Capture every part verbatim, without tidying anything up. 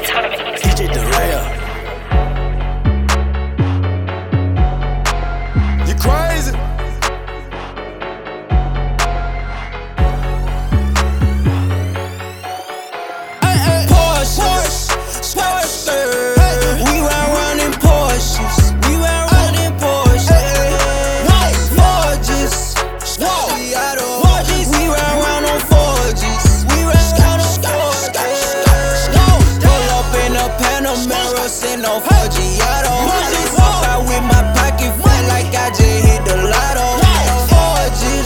D J Darrell. You crazy? Hey, hey. Porsche, Porsche. We ride around in Porsches. We ride around in Porsches. Forges, Forges. We ride around on Forges. We ride around on Forges. Pull up in a Panamera, sitting on Forgiato. Walk out with my pocket full like I just hit the lotto. Forges,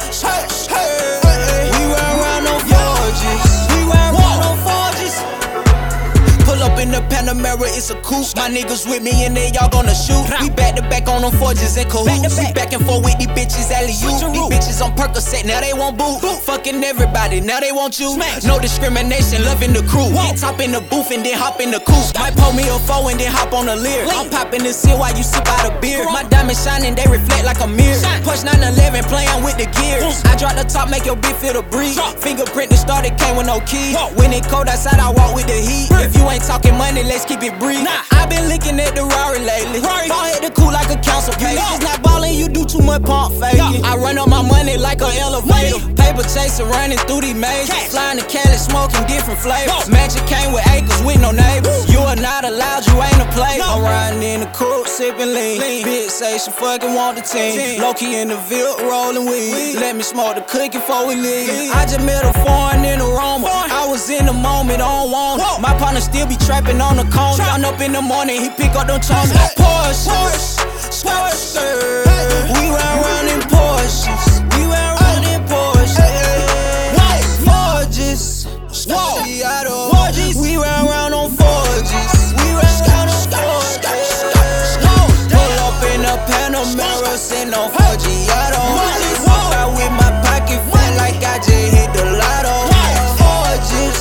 we ride around on Forges. We ride around on Forges. Pull up in the Panamera, it's a coupe. My niggas with me and they all gonna shoot. We back to back on them Forges and cahoots. We back and forth with these bitches, alley-oop. These bitches on Percocet, now they want boot. Fucking everybody, now they want you. No discrimination, loving the crew. Hit top in the booth and then hop in the coupe. Might pull me a four and then hop on the leer. I'm popping the seal while you sip out a beer. My diamonds shining, they reflect like a mirror. Push nine eleven, playing with the gears. I drop the top, make your bitch feel the breeze. Fingerprint the start, it came with no key. When it cold outside, I walk with the heat. If you ain't talking money, let's keep it brief. I been looking at the Rari lately. Ball hit the cool like a council page. It's not ballin', you do too much pump faking. I run up my money like an elevator. Paper chaser running through these mazes. Flying to Cali, smoking different flavors. Magic came with acres with no neighbors. You are not allowed, you ain't a player. I'm riding in the coupe, sipping lean. Bitch say she fucking want the team. Low-key in the Ville, rolling weed. Let me smoke the cookie before we leave. I just met a foreign in Aroma. I was in the moment, I don't want it. My partner still be trapping on the corner. Turn up in the morning, he pick up them chunks. Porsche, Porsche. We ride around in Porsches. We ride around in Porsches. Forges, Forges. We ride around on Forges. We ride around on Forges. Pull up in a Panamera, sitting on Forgiato. Walk out with my pocket full like I just hit the lotto. Forges,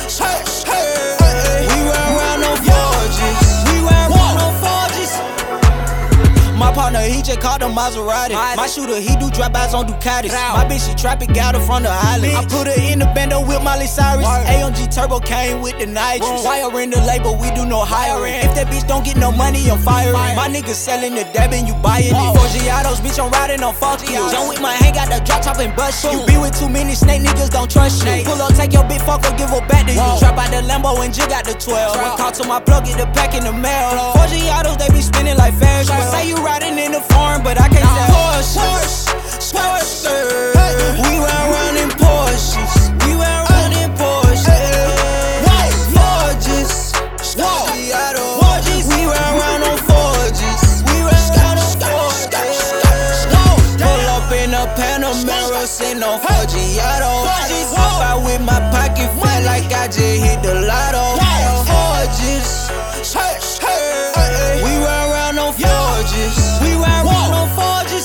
we ride around on Forges. We ride around on Forges. My partner, he just caught a Maserati. My shooter, he do drive-bys on Ducatis. My bitch, she trap it, got her from the island. I put her in the bando with Miley Cyrus. A M G Turbo came with the nitrous. Wire in the label, we do no hiring. If that bitch don't get no money, I'm firing. My niggas selling the dab and you buying it. Forgiatos, bitch, I'm riding on fuck you. John with my hand, got the drop top and bust you. You be with too many snake niggas, don't trust you. Pull up, take your big fuck up, give her back to you. Trap out the Lambo and Jig got the twelve. When call to my plug, get the pack in the mail. Forgiatos, they be spinning like fast. Say you riding in the foreign, but I can't tell. Porsche, Porsche. We ride around in Porsches. We ride around in Porsches. Forges, Forges. We ride around on Forges. We ride around on Forges. Pull up in a Panamera, sitting on Forgiato. Walk out with my pocket full like I just hit the lotto. Forges, we ride around on Forges. We ride around on Forges.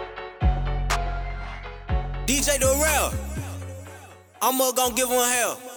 D J Darrell, I'ma gon' give him hell.